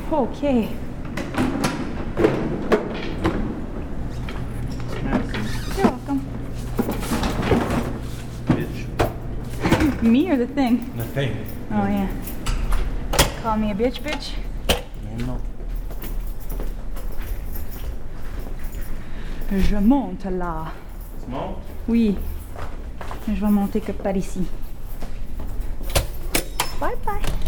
Okay. You're welcome. Bitch. Me or the thing? The thing. Oh yeah. Call me a bitch, bitch? Non. Je monte là. Tu montes? Oui. Je vais monter que par ici. Bye bye.